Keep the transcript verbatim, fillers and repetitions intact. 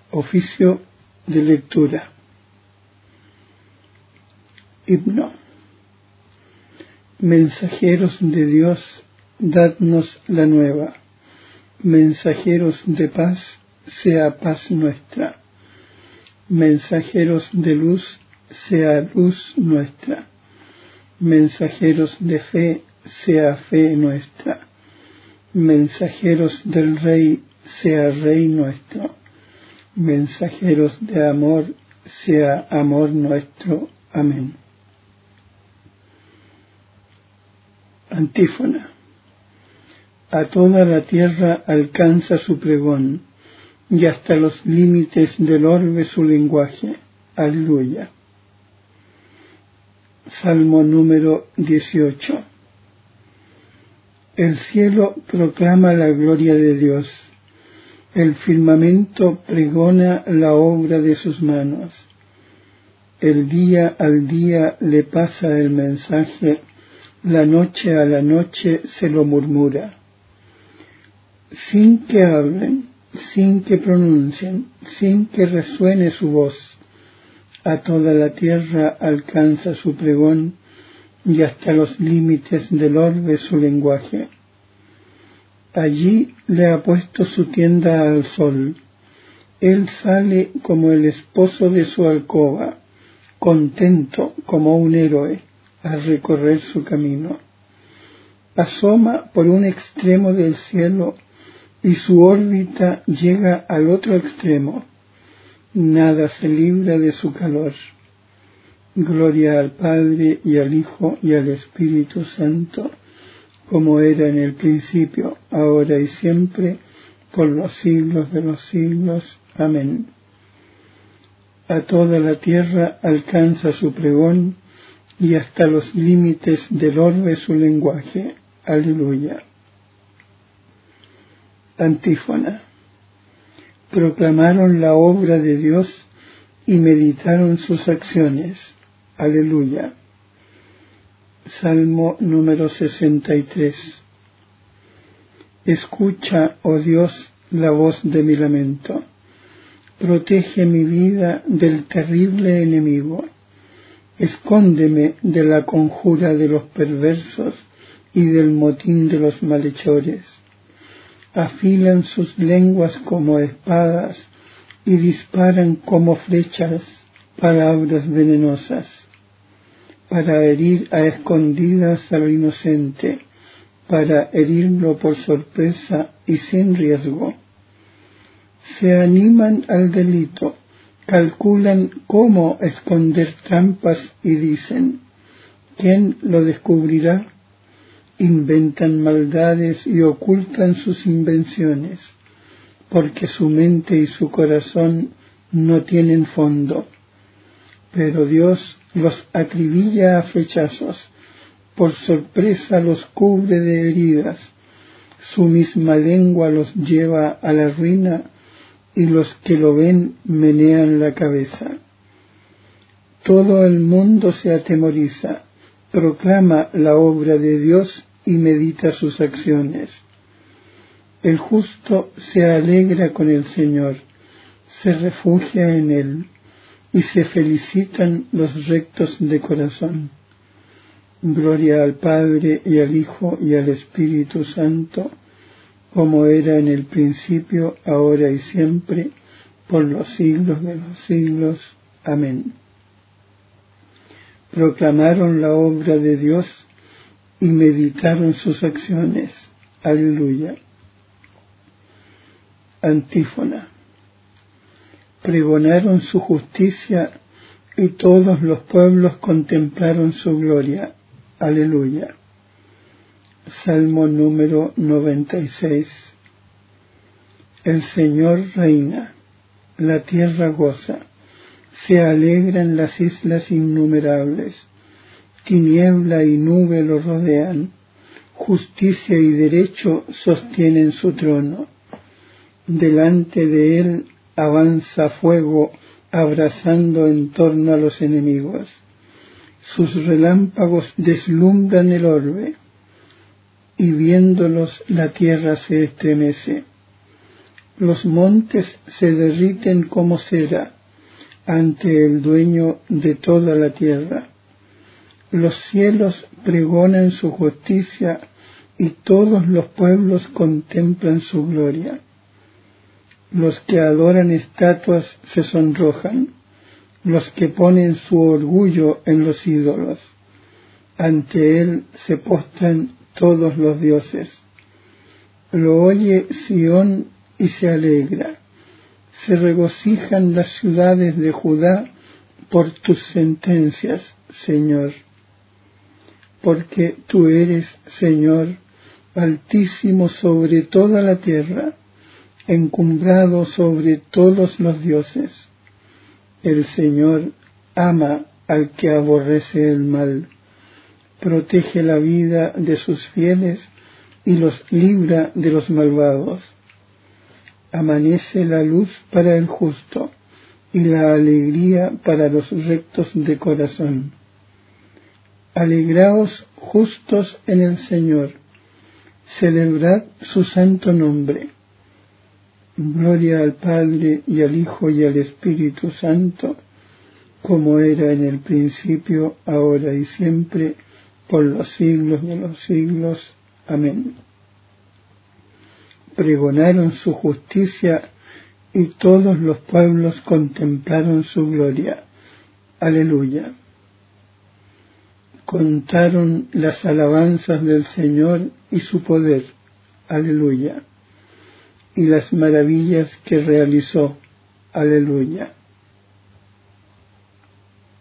Oficio de lectura. Himno. Mensajeros de Dios, dadnos la nueva. Mensajeros de paz, sea paz nuestra. Mensajeros de luz, sea luz nuestra. Mensajeros de fe, sea fe nuestra. Mensajeros del Rey, sea Rey nuestro. Mensajeros de amor, sea amor nuestro. Amén. Antífona. A toda la tierra alcanza su pregón, y hasta los límites del orbe su lenguaje. Aleluya. Salmo número dieciocho. El cielo proclama la gloria de Dios. El firmamento pregona la obra de sus manos. El día al día le pasa el mensaje, la noche a la noche se lo murmura. Sin que hablen, sin que pronuncien, sin que resuene su voz, a toda la tierra alcanza su pregón y hasta los límites del orbe su lenguaje. Allí le ha puesto su tienda al sol. Él sale como el esposo de su alcoba, contento como un héroe a recorrer su camino. Asoma por un extremo del cielo y su órbita llega al otro extremo. Nada se libra de su calor. Gloria al Padre y al Hijo y al Espíritu Santo, como era en el principio, ahora y siempre, por los siglos de los siglos. Amén. A toda la tierra alcanza su pregón, y hasta los límites del orbe su lenguaje. Aleluya. Antífona. Proclamaron la obra de Dios y meditaron sus acciones. Aleluya. Salmo número sesenta y tres. Escucha, oh Dios, la voz de mi lamento. Protege mi vida del terrible enemigo. Escóndeme de la conjura de los perversos y del motín de los malhechores. Afilan sus lenguas como espadas y disparan como flechas palabras venenosas, para herir a escondidas al inocente, para herirlo por sorpresa y sin riesgo. Se animan al delito, calculan cómo esconder trampas y dicen, ¿quién lo descubrirá? Inventan maldades y ocultan sus invenciones, porque su mente y su corazón no tienen fondo. Pero Dios los acribilla a flechazos, por sorpresa los cubre de heridas, su misma lengua los lleva a la ruina, y los que lo ven menean la cabeza. Todo el mundo se atemoriza, proclama la obra de Dios y medita sus acciones. El justo se alegra con el Señor, se refugia en Él, y se felicitan los rectos de corazón. Gloria al Padre y al Hijo y al Espíritu Santo, como era en el principio, ahora y siempre, por los siglos de los siglos. Amén. Proclamaron la obra de Dios y meditaron sus acciones. Aleluya. Antífona. Pregonaron su justicia y todos los pueblos contemplaron su gloria. Aleluya. Salmo número noventa y seis. El Señor reina, la tierra goza, se alegran las islas innumerables, tiniebla y nube lo rodean, justicia y derecho sostienen su trono. Delante de él avanza fuego, abrasando en torno a los enemigos. Sus relámpagos deslumbran el orbe, y viéndolos la tierra se estremece. Los montes se derriten como cera ante el dueño de toda la tierra. Los cielos pregonan su justicia y todos los pueblos contemplan su gloria. Los que adoran estatuas se sonrojan, los que ponen su orgullo en los ídolos. Ante él se postran todos los dioses. Lo oye Sión y se alegra. Se regocijan las ciudades de Judá por tus sentencias, Señor. Porque tú eres, Señor, altísimo sobre toda la tierra, encumbrado sobre todos los dioses. El Señor ama al que aborrece el mal, protege la vida de sus fieles y los libra de los malvados. Amanece la luz para el justo y la alegría para los rectos de corazón. Alegraos justos en el Señor, celebrad su santo nombre. Gloria al Padre y al Hijo y al Espíritu Santo, como era en el principio, ahora y siempre, por los siglos de los siglos. Amén. Pregonaron su justicia y todos los pueblos contemplaron su gloria. Aleluya. Contaron las alabanzas del Señor y su poder. Aleluya. Y las maravillas que realizó. Aleluya.